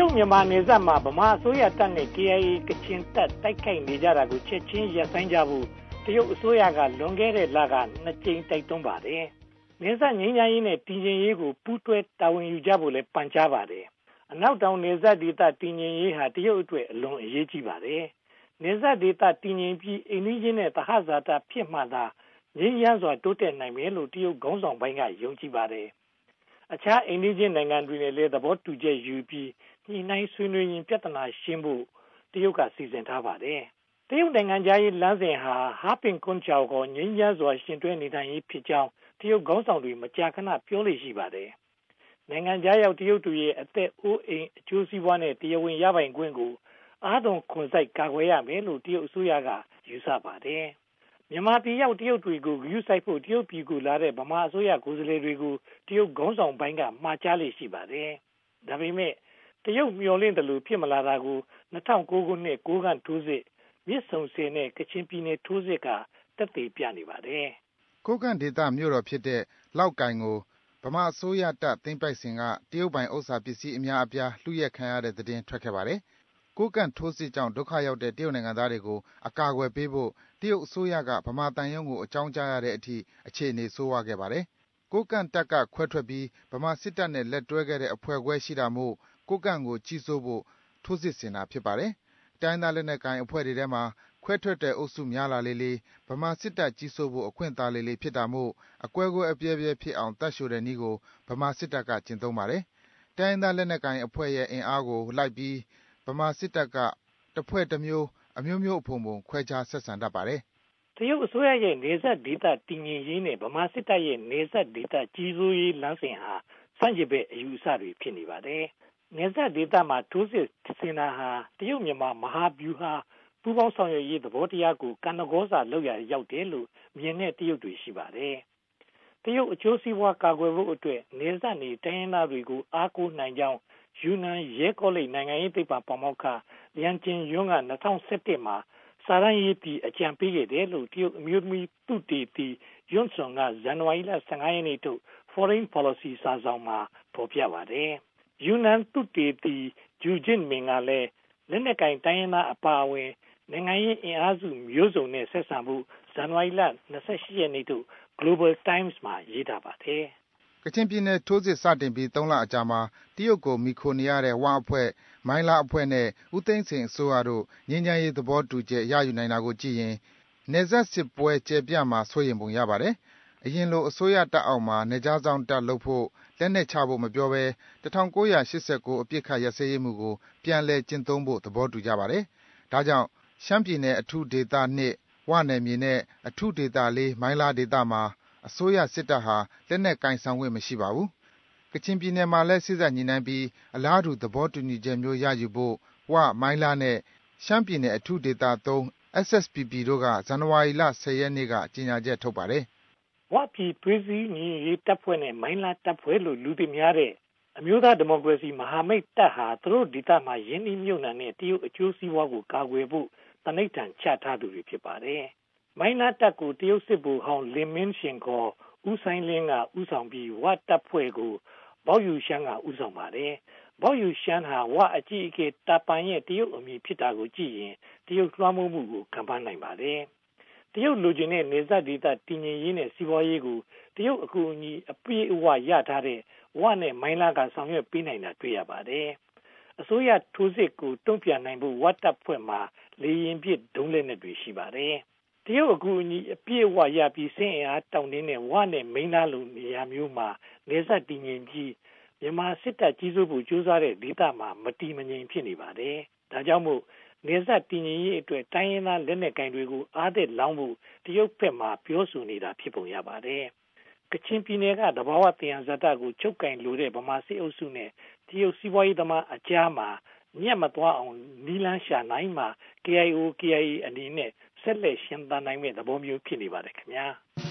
မြန်မာနယ်စပ်မှာဗမာအစိုးရတပ်နဲ့ KIA ကချင်တပ်တိုက်ခိုက်နေကြတာကိုချက်ချင်းရပ်ဆိုင်းကြဖို့တရုတ်အစိုးရကလွန်ခဲ့တဲ့လက2 ကြိမ်တိုက်တွန်းပါတယ်။နယ်စပ်ငြိမ်းချမ်းရေးနဲ့တည်ငြိမ်ရေးကိုပူးတွဲတာဝန်ယူကြဖို့လည်းပန်ကြားပါတယ်။အနောက်တောင်နယ်စပ်ဒေသတည်ငြိမ်ရေးဟာတရုတ်အတွက်အလွန်အရေးကြီးပါတယ်။နယ်စပ်ဒေသတည်ငြိမ်ပြီးအိမ်နီးချင်းနဲ့သဟဇာတဖြစ်မှသာငြိမ်းချမ်းစွာတိုးတက်နိုင်မယ်လို့တရုတ်ခေါင်းဆောင်ပိုင်းကယုံကြည်ပါတယ်။အခြားအိမ်နီးချင်းနိုင်ငံတွေနဲ့လည်းသဘောတူချက်ယူပြီးညှိနှိုင်းဆွေးနွေးရင်ပြဿနာရှင်းဖို့တရုတ်ကစီစဉ်ထားပါတယ်။တရုတ်နိုင်ငံသားရေးလမ်းစဉ်ဟာဟာပင်ကွန်ချောက်ကိုငြိမ်းချမ်းစွာရှင်တွဲနေထိုင်ရေးဖြစ်ကြောင်းတရုတ်ခေါင်းဆောင်တွေမကြာခဏပြောလေ့ရှိပါတယ်။နိုင်ငံသားရောက်တရုတ်တွေရဲ့အသက်အိုးအိမ်အကျိုးစီးပွားနဲ့တရားဝင်ရပိုင်ခွင့်ကိုအားသွန်ခွန်စိုက်ကာကွယ်ရမယ်လို့တရုတ်အစိုးရကယူဆပါတယ်။မြန်မာပြည်ရောက်တရုတ်တွေကိုဂရုစိုက်ဖို့တရုတ်ပြည်ကိုလာတဲ့ဗမာအစိုးရကိုယ်စားလှယ်တွေကိုတရုတ်ခေါင်းဆောင်ပိုင်းကမှာကြားလေ့ရှိပါတယ်။ဒါပေမဲ့တရုတ်မျှော်လင့်တယ်လို့ဖြစ်မလာတာကို2009ခုနှစ်ကိုးကန့်ထိုးစစ်မြစ်ဆုံဆည်နဲ့ကချင်ပြည်နယ်ထိုးစစ်ကတက်သေးပြနေပါတယ်။ကိုးကန့်ဒေသမြို့တော်ဖြစ်တဲ့လောက်ကိုင်ကိုဗမာအစိုးရတပ်သိမ်းပိုက်စဉ်ကတရုတ်ပိုင်ဥစ္စာပစ္စည်းအများအပြားလုယက်ခံရတဲ့သတင်းထွက်ခဲ့ပါတယ်။ကိုးကန့်ထိုးစစ်ကြောင့်ဒုက္ခရောက်တဲ့တရုတ်နိုင်ငံသားတွေကိုအကာအကွယ်ပေးဖို့တရုတ်အစိုးရကဗမာတန်ယုံကိုအကြောင်းကြားရတဲ့အထိအခြေအနေဆိုးဝါးခဲ့ပါတယ်။ကိုးကန့်တပ်ကခွဲထွက်ပြီးဗမာစစ်တပ်နဲ့လက်တွဲခဲ့တဲ့အဖွဲ့ခွဲရှိတာမို့ကိုးကန့်ကိုကြီးစိုးဖို့ထိုးစစ်ဆင်တာဖြစ်ပါတယ်။တိုင်းသားလက်နက်ကိုင်အဖွဲ့တွေထဲမှာခွဲထွက်တဲ့အုပ်စုများလာလေလေဗမာစစ်တပ်ကြီးစိုးဖို့အခွင့်သာလေလေဖြစ်တာမို့အကွဲကွဲအပြဲပြဲဖြစ်အောင်တတ်ရှိုတဲ့နည်းကိုဗမာစစ်တပ်ကကျင့်သုံးပါတယ်။တိုင်းသားလက်နက်ကိုင်အဖွဲ့ရဲ့အင်အားကိုလိုက်ပြီးဗမာစစ်တပ်ကတစ်ဖွဲ့တစ်မျိုးအမျိုးမျိုးအဖုံဖုံခွဲခြားဆက်ဆံတတ်ပါတယ်။တရုတ်အစိုးရရဲ့နေဆက်ဒေသတည်ငြိမ်ရေးနဲ့ဗမာစစ်တပ်ရဲ့နေဆက်ဒေသကြီးစိုးရေးလမ်းစဉ်ဟာစန့်ကျင်ဘက်အယူအဆတွေဖြစ်နေပါတယ်။နယ်စပ်ဒေသမှာထိုးစစ်ဆင်တာဟာတရုတ်မြန်မာမဟာဗျူဟာပူးပေါင်းဆောင်ရွက်ရေးသဘောတရားကိုကဏ္ဍကောစာလောက်ရရောက်တယ်လို့မြင်တဲ့တရုတ်တွေရှိပါတယ်။တရုတ်အကျိုးစီးပွားကာကွယ်ဖို့အတွက်နယ်စပ်နေတိုင်းရင်းသားတွေကိုအားကိုးနိုင်ကြောင်းယူနန်ရဲကောလိပ်နိုင်ငံရေးသိပ္ပံပါမောက္ခလျန်ကျင်ယွန်းက2017မှာစာရန်ရေးပြီးအကြံပေးခဲ့တယ်လို့တရုတ်အမျိုးသမီးသုတေသီယွန်းဆွန်ကဇန်နဝါရီလ15ရက်နေ့ထုတ် Foreign Policy စာဆောင်မှာဖော်ပြပါတယ်။ယူနန်သုတေသီဂျူဂျင်မင်ကလည်းလက်နက်ကင်တိုင်းရင်းသားအပါအဝင်နိုင်ငံရေးအင်အားစုမျိုးစုံနဲ့ဆက်ဆံဖို့ဇန်နဝါရီလ28ရက်နေ့ထုတ် Global Times မှာရေးထားပါတယ်။ကချင်ပြည်နယ်ထိုးစစ်စတင်ပြီး3လအကြာမှာတရုတ်ကိုမိခိုနေရတဲ့ဝအဖွဲ့မိုင်းလားအဖွဲ့နဲ့ဦးသိန်းစိန်အစိုးရတို့ငြိမ်းချမ်းရေးသဘောတူချက်ရယူနိုင်တာကိုကြည့်ရင်နယ်စပ်စစ်ပွဲကျယ်ပြန့်မှာစိုးရိမ်ပုံရပါတယ်။အရင်လိုအစိုးရတပ်အောက်မှာနယ်ခြားစောင့်တပ်လုပ်ဖို့လက်နက်ချဖို့မပြောဘဲ1989အပြစ်ခတ်ရပ်စဲရေးမူကိုပြန်လည်ကျင့်သုံးဖို့သဘောတူကြပါတယ်။ဒါကြောင့်ရှမ်းပြည်နယ်အထူးဒေသ2ဝနယ်မြေနဲ့အထူးဒေသ4မိုင်းလားဒေသမှာအစိုးရစစ်တပ်ဟာလက်နက်ကင်ဆောင်ခွင့်မရှိပါဘူး။ကချင်ပြည်နယ်မှာလည်းစစ်ဆက်ညှိနှိုင်းပြီးအလားတူသဘောတူညီချက်မျိုးရယူဖို့ဝမိုင်းလားနဲ့ရှမ်းပြည်နယ်အထူးဒေသ3 SSPP တို့ကဇန်နဝါရီလ10ရက်နေ့ကကြေညာချက်ထုတ်ပါတယ်။ဝပြည်သွေးစည်းညီရေးတပ်ဖွဲ့နဲ့မိုင်းလားတပ်ဖွဲ့လို့လူသိများတဲ့အမျိုးသားဒီမိုကရေစီမဟာမိတ်တပ်ဟာသူတို့ဒေသမှာရင်းနှီးမြှုပ်နှံတဲ့တရုတ်အကျိုးစီးပွားကိုကာကွယ်ဖို့တနိဋ္ဌာန်ချထားသူတွေဖြစ်ပါတယ်။မိုင်းလားတပ်ကိုတရုတ်စစ်ဗိုလ်ဟောင်းလင်မင်းရှင်ခေါ်ဦးဆိုင်လင်းကဦးဆောင်ပြီးဝတပ်ဖွဲ့ကိုဘောက်ယူရှမ်းကဦးဆောင်ပါတယ်။ဘောက်ယူရှမ်းဟာဝအကြီးအကဲတာပန်ရဲ့တရုတ်အမည်ဖြစ်တာကိုကြည့်ရင်တရုတ်လွှမ်းမိုးမှုကိုခံပန်းနိုင်ပါတယ်။တရုတ်လူချင်းတဲ့နေဆက်ဒေသတည်ငြိမ်ရေးနဲ့စီးပွားရေးကိုတရုတ်အကူအညီအပြည့်အဝရထားတဲ့ဝနဲ့မိုင်းလားကဆောင်ရွက်ပေးနိုင်တာတွေ့ရပါတယ်။အစိုးရထိုးစစ်ကိုတုံ့ပြန်နိုင်ဖို့ဝတပ်ဖွဲ့မှာလေရင်ပစ်ဒုံးလက်နက်တွေရှိပါတယ်။တရုတ်အကူအညီအပြည့်အဝရပြီးစင်အင်အားတောင်းနေတဲ့ဝနဲ့မိန်းသားလိုနေရာမျိုးမှာနေဆက်တည်ငြိမ်ပြီးမြန်မာစစ်တပ်ကြီးစိုးဖို့ကြိုးစားတဲ့ဒေသမှာမတည်မငြိမ်ဖြစ်နေပါတယ်။ဒါကြောင့်မို့နေဆက်တည်ငြိမ်ရေးအတွက်တိုင်းရင်းသားလက်နက်ကိုင်တွေကိုအားသက်လောင်းဖို့တရုတ်ဘက်မှပြောဆိုနေတာဖြစ်ပုံရပါတယ်။ကချင်ပြည်နယ်ကသဘာဝသယံဇာတကိုချုပ်ကင်လိုတဲ့ဗမာစစ်အုပ်စုနဲ့တရုတ်စီးပွားရေးသမားအကြားမှာညက်မသွားအောင်နီလန်းရှာနိုင်မှာ KIO/KIA အနေနဲ့ဆက်လက်ရှင်သန်နိုင်မဲ့သဘောမျိုးဖြစ်နေပါတယ်ခင်ဗျာ။